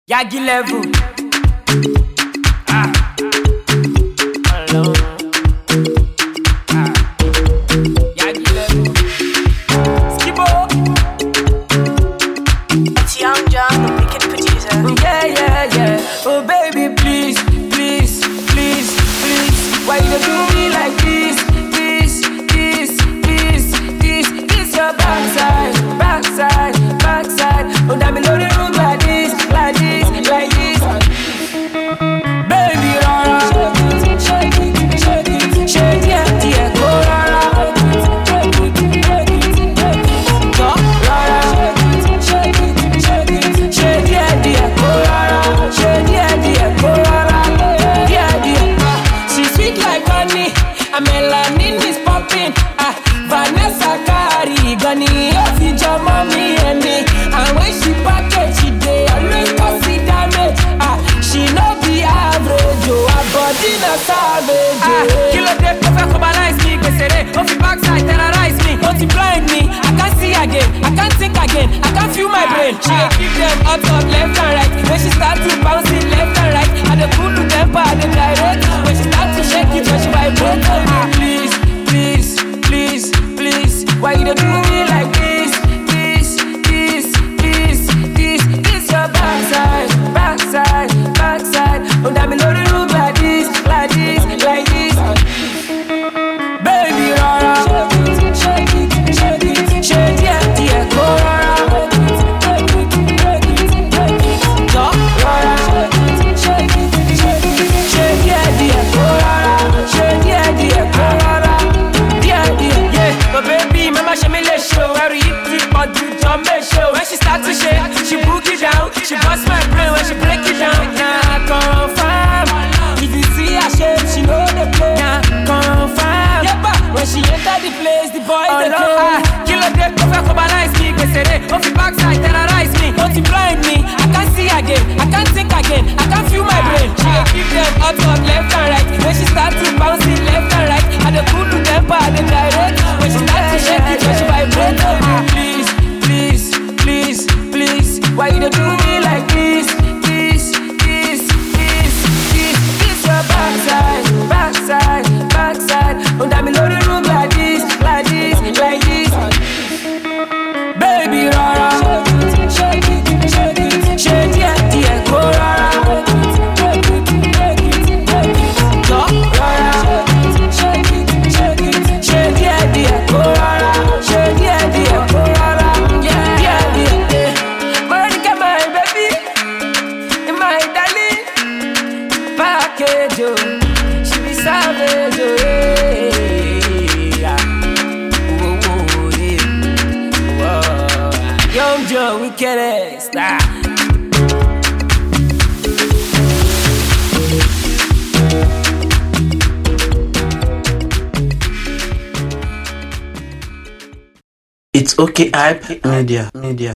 Yagi level. Hello. Yagi level. Skibo. It's Young John, the wicked producer. Yeah. Oh baby, please. Why you do me like this? This your backside. Oh, that me loaded room like this. Baby, rara. Shake it, yeah, go rara. Go rara. Shake it, yeah, go rara. Yeah. She's sweet like honey. A melanin is popping. Vanessa Carey, Gunny, if you jam on me and me. And when she package, she dey always cause it damage. She no be average, her body na savage. Kilo de perfect cobalize me, Besere. Off the backside, terrorize me. Don't you blind me, I can't see again, I can't think again, I can't feel my brain. She dey keep them up left and right. When she start to bounce it left and right, I dey cool to temper, I dey direct. When she start to shake it, when she vibrate, please, why you dey do me like this? This your backside. Oh, that me loaded room like this. Baby, rara. Shake it, yeah, go rara. Go rara. Shake it, yeah, go rara. Yeah. But baby, mama, show me the show. I read it, but you don't make show. When she start to shake, she book it down. She bust my brain when she break it down. Nah, confirm. If you see her shape, she know the play. Nah, confirm. Yeah, but when she enter the place, the boys they play. Kilo de perfect cobalize me, Besere. Off the backside, terrorize me. Don't you blind me, I can't see again, I can't think again, I can't feel my brain. She dey keep them up left and right. When she start to bounce it left and right, I dey cool to temper, I dey direct. When she start to shake it, when she vibrate, please, why you dey do me like this? This your backside. Oh, that me loaded room like this. Baby, rara. Shake it, yeah, go rara. Go rara. Shake it, yeah, go rara. Yeah. Monica, my baby, my darling, package, oh, she be savage, oh, yeah. Whoa. Young Joe, wicked star. It's okay, hype media.